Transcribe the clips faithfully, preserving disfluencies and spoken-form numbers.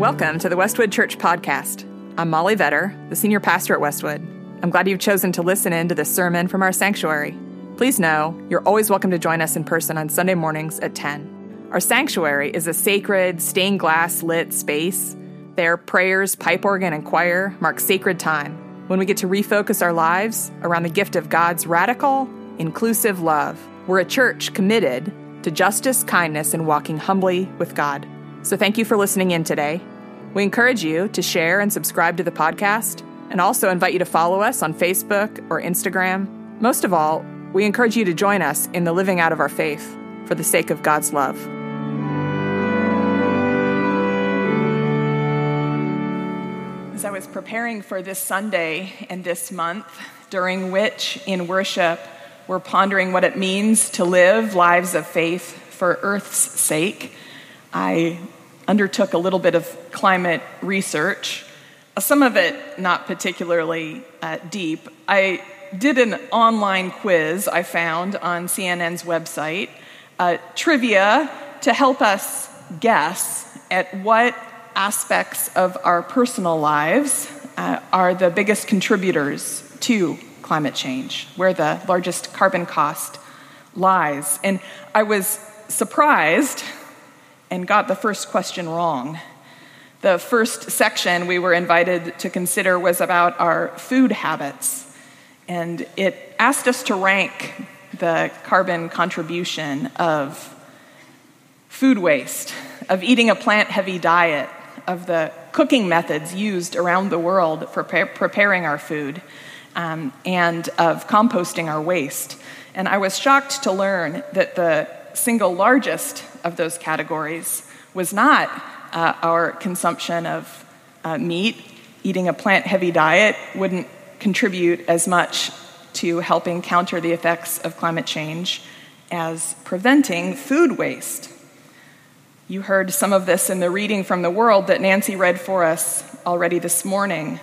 Welcome to the Westwood Church Podcast. I'm Molly Vetter, the senior pastor at Westwood. I'm glad you've chosen to listen in to this sermon from our sanctuary. Please know you're always welcome to join us in person on Sunday mornings at ten. Our sanctuary is a sacred, stained glass lit space. There, prayers, pipe organ, and choir mark sacred time when we get to refocus our lives around the gift of God's radical, inclusive love. We're a church committed to justice, kindness, and walking humbly with God. So thank you for listening in today. We encourage you to share and subscribe to the podcast, and also invite you to follow us on Facebook or Instagram. Most of all, we encourage you to join us in the living out of our faith for the sake of God's love. As I was preparing for this Sunday and this month, during which in worship we're pondering what it means to live lives of faith for Earth's sake, I undertook a little bit of climate research, some of it not particularly uh, deep. I did an online quiz I found on C N N's website, uh, trivia to help us guess at what aspects of our personal lives uh, are the biggest contributors to climate change, where the largest carbon cost lies. And I was surprised and got the first question wrong. The first section we were invited to consider was about our food habits, and it asked us to rank the carbon contribution of food waste, of eating a plant-heavy diet, of the cooking methods used around the world for pre- preparing our food, um, and of composting our waste. And I was shocked to learn that the single largest of those categories was not uh, our consumption of uh, meat. Eating a plant-heavy diet wouldn't contribute as much to helping counter the effects of climate change as preventing food waste. You heard some of this in the reading from the World that Nancy read for us already this morning.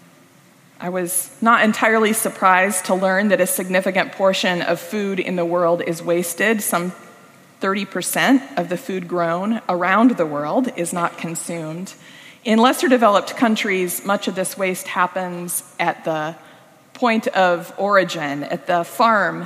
I was not entirely surprised to learn that a significant portion of food in the world is wasted. Some thirty percent of the food grown around the world is not consumed. In lesser developed countries, much of this waste happens at the point of origin, at the farm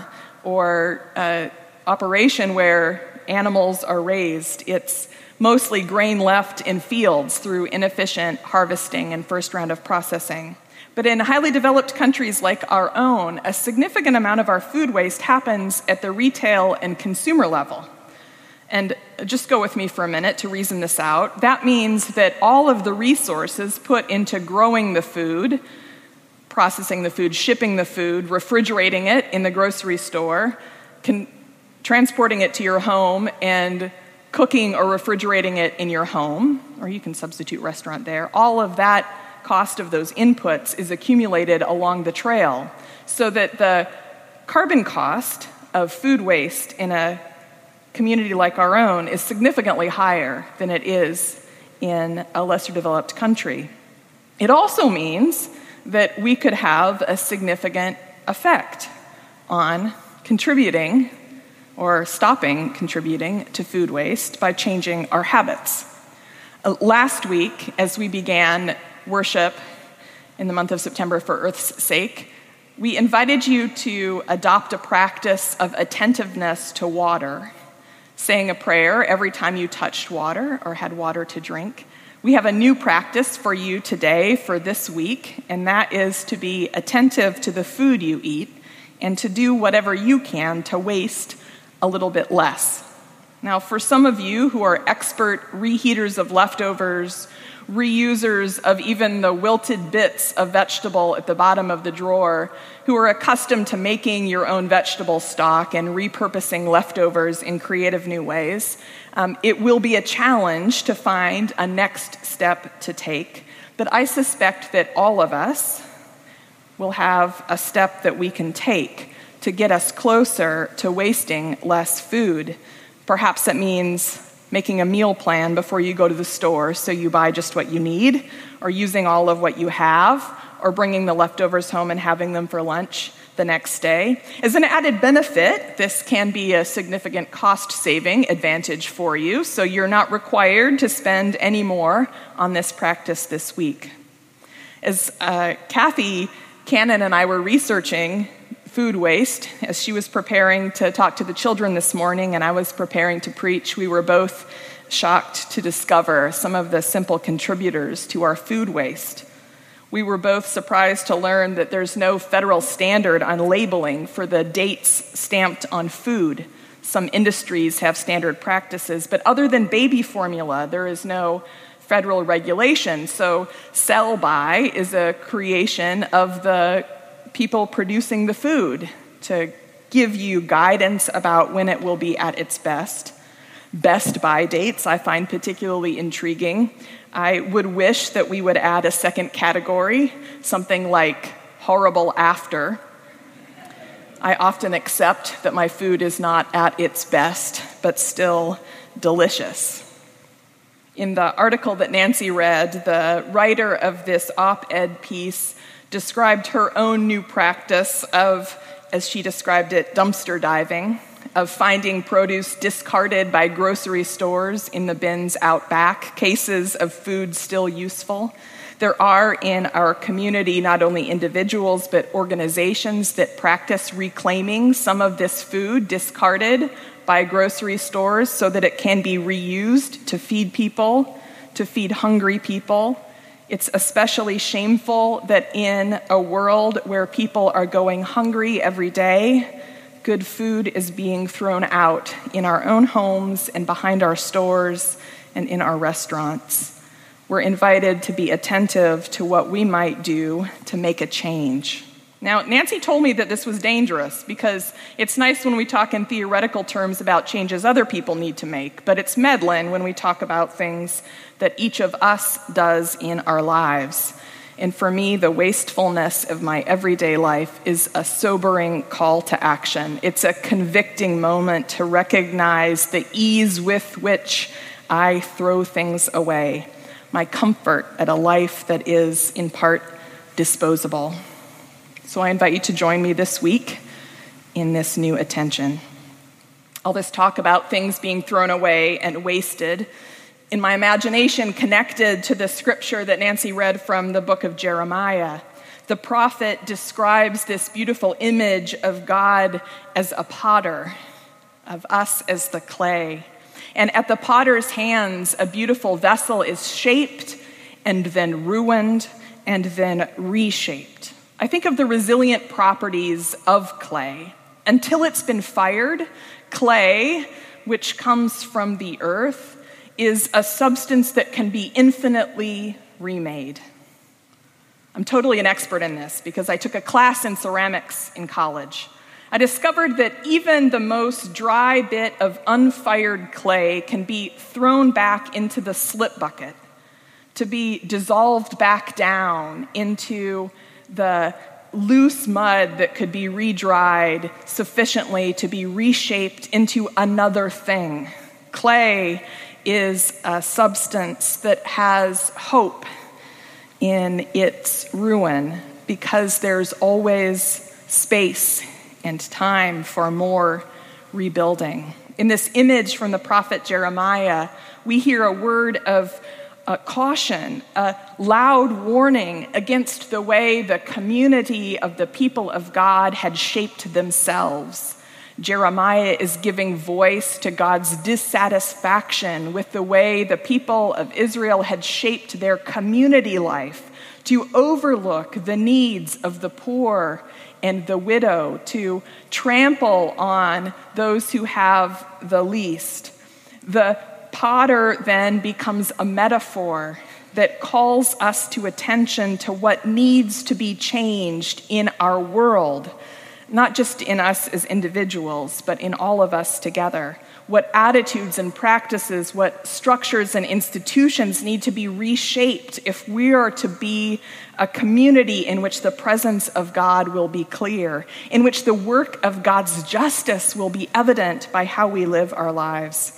or uh, operation where animals are raised. It's mostly grain left in fields through inefficient harvesting and first round of processing. But in highly developed countries like our own, a significant amount of our food waste happens at the retail and consumer level. And just go with me for a minute to reason this out. That means that all of the resources put into growing the food, processing the food, shipping the food, refrigerating it in the grocery store, can, transporting it to your home, and cooking or refrigerating it in your home, or you can substitute restaurant there, all of that cost of those inputs is accumulated along the trail, so that the carbon cost of food waste in a community like our own is significantly higher than it is in a lesser developed country. It also means that we could have a significant effect on contributing or stopping contributing to food waste by changing our habits. Uh, last week, as we began worship in the month of September for Earth's sake, we invited you to adopt a practice of attentiveness to water, saying a prayer every time you touched water or had water to drink. We have a new practice for you today for this week, and that is to be attentive to the food you eat and to do whatever you can to waste a little bit less. Now, for some of you who are expert reheaters of leftovers, reusers of even the wilted bits of vegetable at the bottom of the drawer, who are accustomed to making your own vegetable stock and repurposing leftovers in creative new ways, um, it will be a challenge to find a next step to take. But I suspect that all of us will have a step that we can take to get us closer to wasting less food. Perhaps that means making a meal plan before you go to the store so you buy just what you need, or using all of what you have, or bringing the leftovers home and having them for lunch. the next day. As an added benefit, this can be a significant cost-saving advantage for you, so you're not required to spend any more on this practice this week. As uh, Kathy Cannon and I were researching food waste, as she was preparing to talk to the children this morning and I was preparing to preach, we were both shocked to discover some of the simple contributors to our food waste. We were both surprised to learn that there's no federal standard on labeling for the dates stamped on food. Some industries have standard practices, but other than baby formula, there is no federal regulation. So sell-by is a creation of the people producing the food to give you guidance about when it will be at its best. Best by dates I find particularly intriguing. I would wish that we would add a second category, something like horrible after. I often accept that my food is not at its best, but still delicious. In the article that Nancy read, the writer of this op-ed piece described her own new practice of, as she described it, dumpster diving, of finding produce discarded by grocery stores in the bins out back, cases of food still useful. There are in our community not only individuals but organizations that practice reclaiming some of this food discarded by grocery stores so that it can be reused to feed people, to feed hungry people. It's especially shameful that in a world where people are going hungry every day, good food is being thrown out in our own homes and behind our stores and in our restaurants. We're invited to be attentive to what we might do to make a change. Now, Nancy told me that this was dangerous because it's nice when we talk in theoretical terms about changes other people need to make, but it's meddling when we talk about things that each of us does in our lives. And for me, the wastefulness of my everyday life is a sobering call to action. It's a convicting moment to recognize the ease with which I throw things away, my comfort at a life that is, in part, disposable. So I invite you to join me this week in this new attention. All this talk about things being thrown away and wasted, in my imagination, connected to the scripture that Nancy read from the book of Jeremiah. The prophet describes this beautiful image of God as a potter, of us as the clay. And at the potter's hands, a beautiful vessel is shaped and then ruined and then reshaped. I think of the resilient properties of clay. Until it's been fired, clay, which comes from the earth, is a substance that can be infinitely remade. I'm totally an expert in this because I took a class in ceramics in college. I discovered that even the most dry bit of unfired clay can be thrown back into the slip bucket, to be dissolved back down into the loose mud that could be re-dried sufficiently to be reshaped into another thing. Clay is a substance that has hope in its ruin because there's always space and time for more rebuilding. In this image from the prophet Jeremiah, we hear a word of uh, caution, a loud warning against the way the community of the people of God had shaped themselves. Jeremiah is giving voice to God's dissatisfaction with the way the people of Israel had shaped their community life to overlook the needs of the poor and the widow, to trample on those who have the least. The potter then becomes a metaphor that calls us to attention to what needs to be changed in our world, not just in us as individuals, but in all of us together. What attitudes and practices, what structures and institutions need to be reshaped if we are to be a community in which the presence of God will be clear, in which the work of God's justice will be evident by how we live our lives.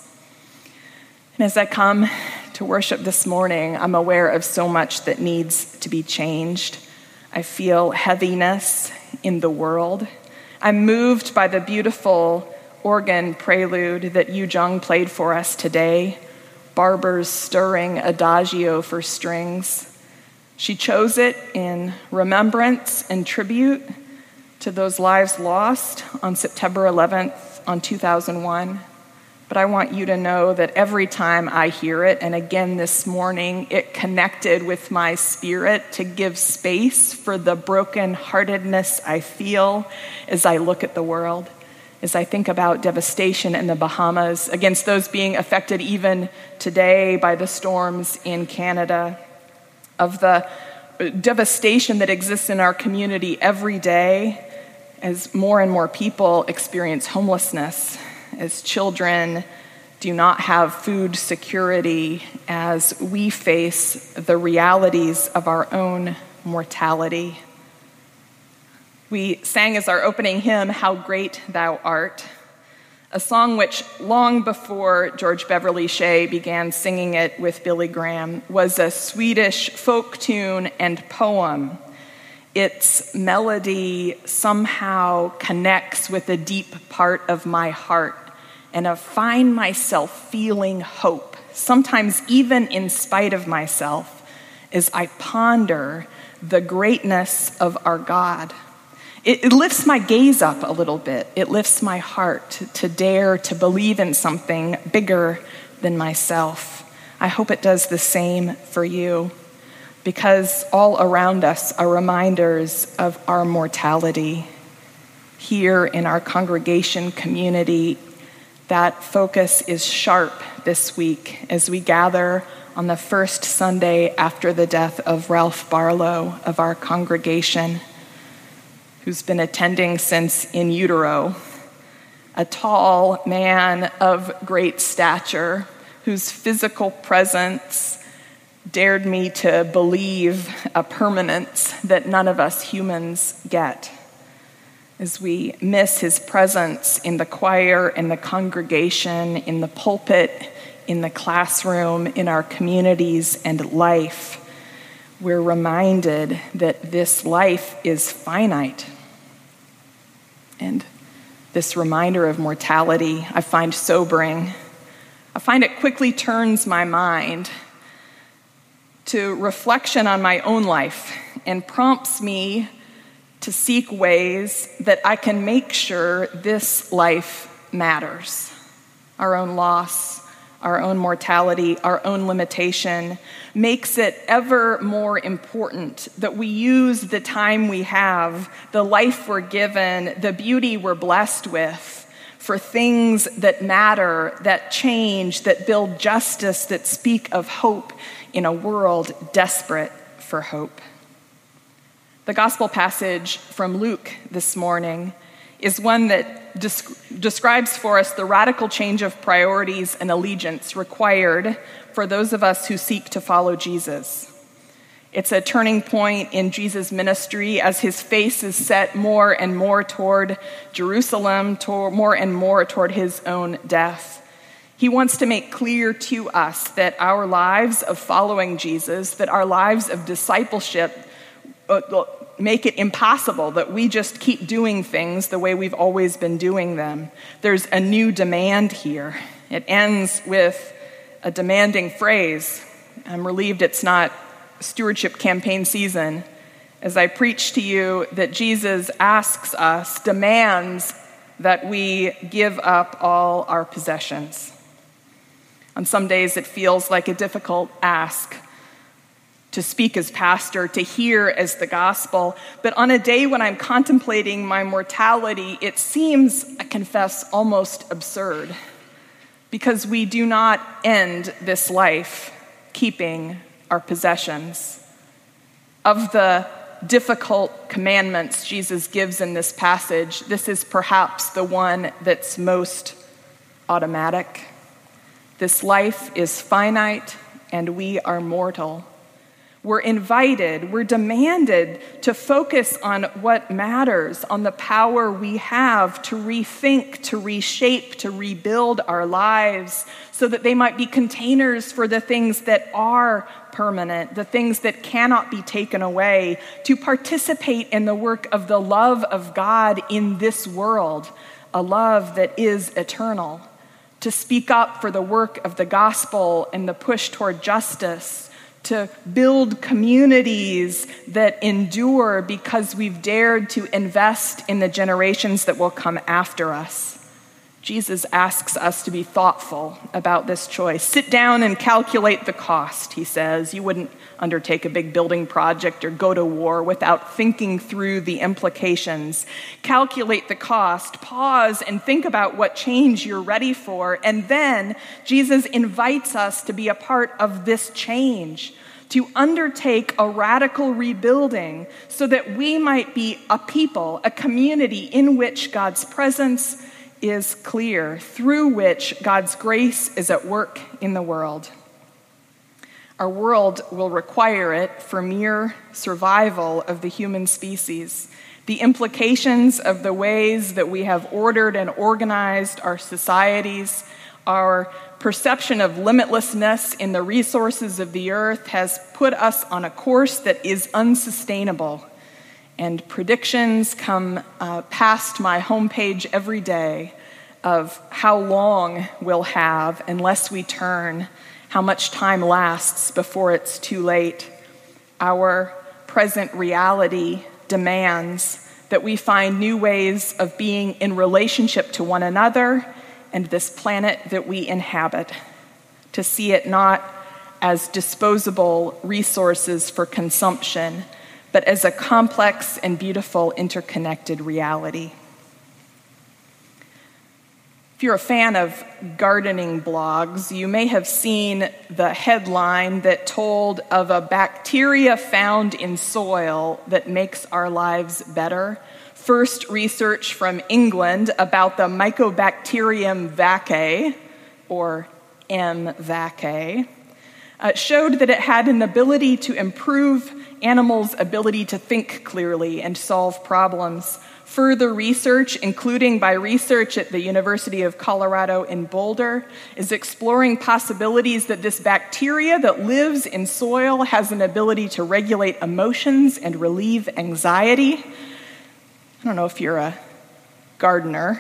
And as I come to worship this morning, I'm aware of so much that needs to be changed. I feel heaviness in the world. I'm moved by the beautiful organ prelude that Yu Jung played for us today, Barber's stirring adagio for strings. She chose it in remembrance and tribute to those lives lost on September eleventh on two thousand one. But I want you to know that every time I hear it, and again this morning, it connected with my spirit to give space for the brokenheartedness I feel as I look at the world, as I think about devastation in the Bahamas, against those being affected even today by the storms in Canada, of the devastation that exists in our community every day as more and more people experience homelessness, as children do not have food security, as we face the realities of our own mortality. We sang as our opening hymn, "How Great Thou Art," a song which, long before George Beverly Shea began singing it with Billy Graham, was a Swedish folk tune and poem. Its melody somehow connects with a deep part of my heart, and I find myself feeling hope, sometimes even in spite of myself, as I ponder the greatness of our God. It, it lifts my gaze up a little bit. It lifts my heart to, to dare to believe in something bigger than myself. I hope it does the same for you, because all around us are reminders of our mortality. Here in our congregation community, that focus is sharp this week as we gather on the first Sunday after the death of Ralph Barlow of our congregation, who's been attending since in utero, a tall man of great stature whose physical presence dared me to believe a permanence that none of us humans get. As we miss his presence in the choir, in the congregation, in the pulpit, in the classroom, in our communities and life, we're reminded that this life is finite. And this reminder of mortality I find sobering. I find it quickly turns my mind to reflection on my own life and prompts me to seek ways that I can make sure this life matters. Our own loss, our own mortality, our own limitation makes it ever more important that we use the time we have, the life we're given, the beauty we're blessed with, for things that matter, that change, that build justice, that speak of hope in a world desperate for hope. The gospel passage from Luke this morning is one that desc- describes for us the radical change of priorities and allegiance required for those of us who seek to follow Jesus. It's a turning point in Jesus' ministry as his face is set more and more toward Jerusalem, toward, more and more toward his own death. He wants to make clear to us that our lives of following Jesus, that our lives of discipleship uh, make it impossible that we just keep doing things the way we've always been doing them. There's a new demand here. It ends with a demanding phrase. I'm relieved it's not stewardship campaign season, as I preach to you that Jesus asks us, demands that we give up all our possessions. On some days it feels like a difficult ask to speak as pastor, to hear as the gospel, but on a day when I'm contemplating my mortality, it seems, I confess, almost absurd, because we do not end this life keeping our possessions. Of the difficult commandments Jesus gives in this passage, this is perhaps the one that's most automatic. This life is finite and we are mortal. We're invited, we're demanded to focus on what matters, on the power we have to rethink, to reshape, to rebuild our lives so that they might be containers for the things that are permanent, the things that cannot be taken away, to participate in the work of the love of God in this world, a love that is eternal, to speak up for the work of the gospel and the push toward justice, to build communities that endure because we've dared to invest in the generations that will come after us. Jesus asks us to be thoughtful about this choice. Sit down and calculate the cost, he says. You wouldn't undertake a big building project or go to war without thinking through the implications. Calculate the cost, pause and think about what change you're ready for. And then Jesus invites us to be a part of this change, to undertake a radical rebuilding so that we might be a people, a community in which God's presence is clear, through which God's grace is at work in the world. Our world will require it for mere survival of the human species. The implications of the ways that we have ordered and organized our societies, our perception of limitlessness in the resources of the earth has put us on a course that is unsustainable. And predictions come uh, past my homepage every day of how long we'll have unless we turn, how much time lasts before it's too late. Our present reality demands that we find new ways of being in relationship to one another and this planet that we inhabit, to see it not as disposable resources for consumption, but as a complex and beautiful interconnected reality. If you're a fan of gardening blogs, you may have seen the headline that told of a bacteria found in soil that makes our lives better. First research from England about the Mycobacterium vaccae, or M. vaccae, uh, showed that it had an ability to improve animals' ability to think clearly and solve problems. Further research, including by research at the University of Colorado in Boulder, is exploring possibilities that this bacteria that lives in soil has an ability to regulate emotions and relieve anxiety. I don't know if you're a gardener,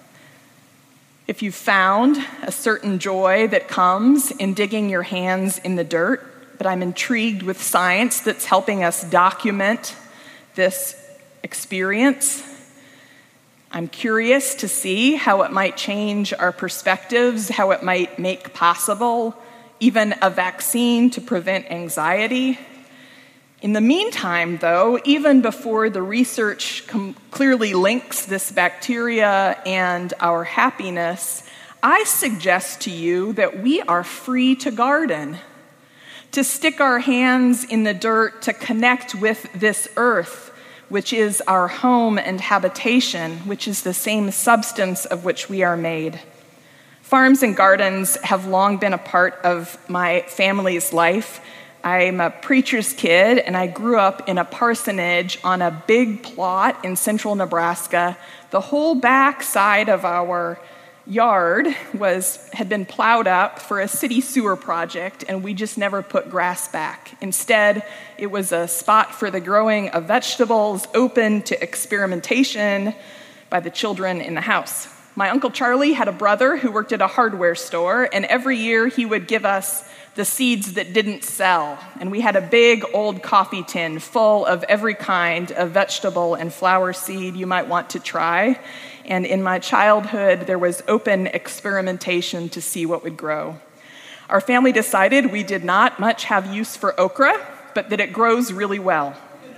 if you've found a certain joy that comes in digging your hands in the dirt, but I'm intrigued with science that's helping us document this experience. I'm curious to see how it might change our perspectives, how it might make possible even a vaccine to prevent anxiety. In the meantime, though, even before the research com- clearly links this bacteria and our happiness, I suggest to you that we are free to garden, to stick our hands in the dirt, to connect with this earth, which is our home and habitation, which is the same substance of which we are made. Farms and gardens have long been a part of my family's life. I'm a preacher's kid, and I grew up in a parsonage on a big plot in central Nebraska. The whole back side of our yard was had been plowed up for a city sewer project, and we just never put grass back. Instead, it was a spot for the growing of vegetables, open to experimentation by the children in the house. My Uncle Charlie had a brother who worked at a hardware store, and every year he would give us the seeds that didn't sell. And we had a big old coffee tin full of every kind of vegetable and flower seed you might want to try. And in my childhood, there was open experimentation to see what would grow. Our family decided we did not much have use for okra, but that it grows really well.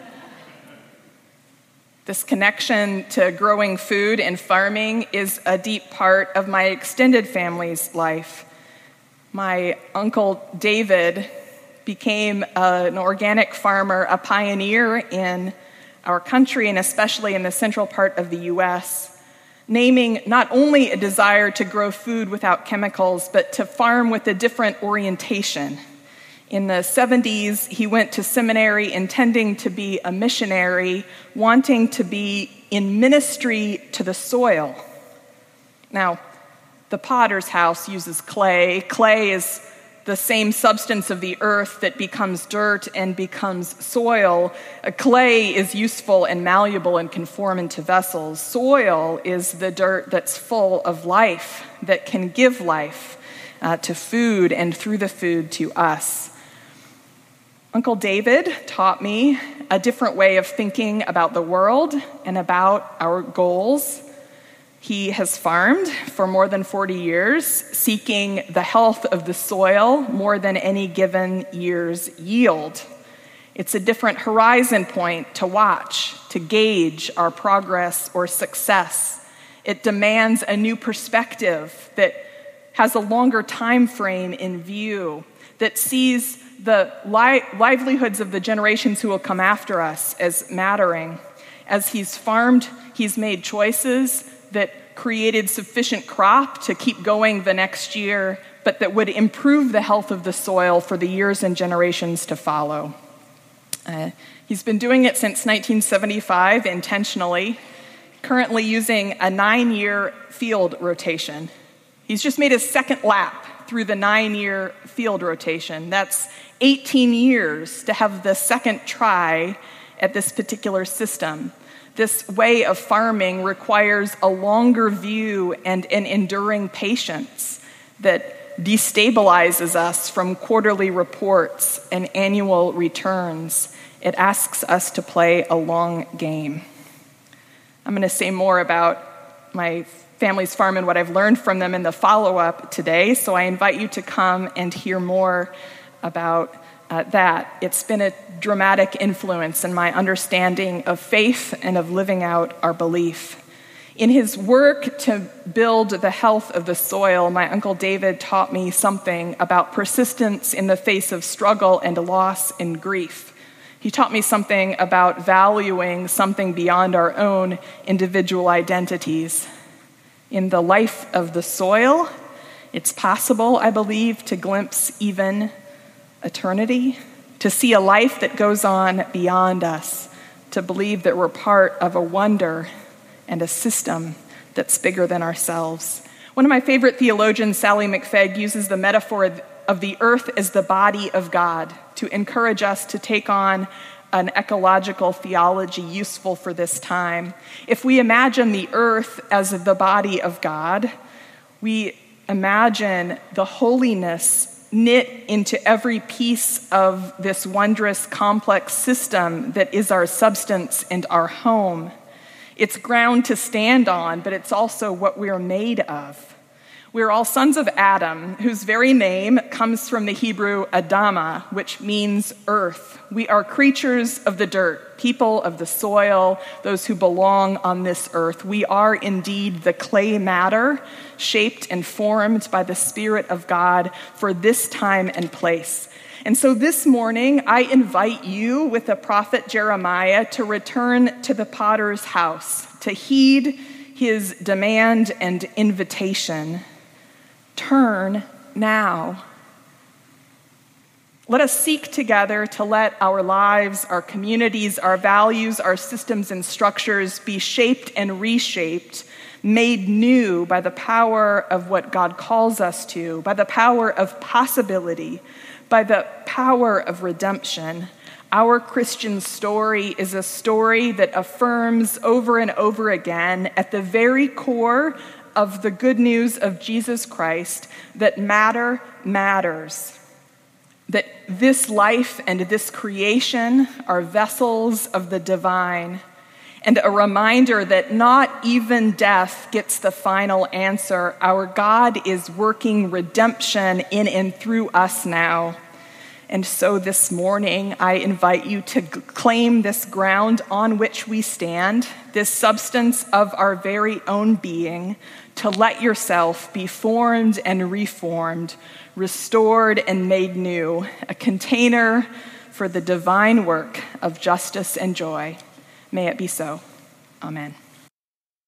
This connection to growing food and farming is a deep part of my extended family's life. My Uncle David became uh, an organic farmer, a pioneer in our country and especially in the central part of the U S, naming not only a desire to grow food without chemicals, but to farm with a different orientation In the seventies, he went to seminary intending to be a missionary, wanting to be in ministry to the soil. Now, the potter's house uses clay. Clay is the same substance of the earth that becomes dirt and becomes soil. Clay is useful and malleable and can form into vessels. Soil is the dirt that's full of life, that can give life uh, to food and through the food to us. Uncle David taught me a different way of thinking about the world and about our goals. He has farmed for more than forty years, seeking the health of the soil more than any given year's yield. It's a different horizon point to watch, to gauge our progress or success. It demands a new perspective that has a longer time frame in view, that sees the li- livelihoods of the generations who will come after us as mattering. As he's farmed, he's made choices that created sufficient crop to keep going the next year, but that would improve the health of the soil for the years and generations to follow. Uh, he's been doing it since nineteen seventy-five intentionally, currently using a nine-year field rotation. He's just made his second lap through the nine-year field rotation. That's eighteen years to have the second try at this particular system. This way of farming requires a longer view and an enduring patience that destabilizes us from quarterly reports and annual returns. It asks us to play a long game. I'm going to say more about my family's farm and what I've learned from them in the follow-up today, so I invite you to come and hear more about uh, that. It's been a dramatic influence in my understanding of faith and of living out our belief. In his work to build the health of the soil, my Uncle David taught me something about persistence in the face of struggle and loss and grief. He taught me something about valuing something beyond our own individual identities. In the life of the soil, it's possible, I believe, to glimpse even eternity, to see a life that goes on beyond us, to believe that we're part of a wonder and a system that's bigger than ourselves. One of my favorite theologians, Sally McFaig, uses the metaphor of the earth as the body of God to encourage us to take on an ecological theology useful for this time. If we imagine the earth as the body of God, we imagine the holiness knit into every piece of this wondrous, complex system that is our substance and our home. It's ground to stand on, but it's also what we're made of. We're all sons of Adam, whose very name comes from the Hebrew Adama, which means earth. We are creatures of the dirt, people of the soil, those who belong on this earth. We are indeed the clay matter, shaped and formed by the Spirit of God for this time and place. And so this morning, I invite you, with the prophet Jeremiah, to return to the potter's house, to heed his demand and invitation. Turn now. Let us seek together to let our lives, our communities, our values, our systems and structures be shaped and reshaped, made new by the power of what God calls us to, by the power of possibility, by the power of redemption. Our Christian story is a story that affirms over and over again at the very core of the good news of Jesus Christ that matter matters, that this life and this creation are vessels of the divine, and a reminder that not even death gets the final answer. Our God is working redemption in and through us now. And so this morning, I invite you to claim this ground on which we stand, this substance of our very own being, to let yourself be formed and reformed, restored and made new, a container for the divine work of justice and joy. May it be so. Amen.